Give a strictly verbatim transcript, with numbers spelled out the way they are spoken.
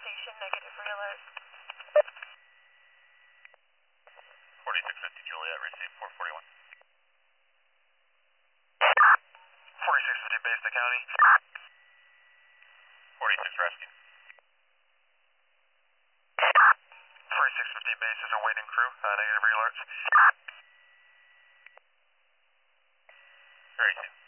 station, negative re-alert. forty-six fifty Juliet, receive four forty-one. forty-six fifty base to county. forty-six rescue. forty-six fifty base is awaiting crew, uh, negative re-alerts. Very soon.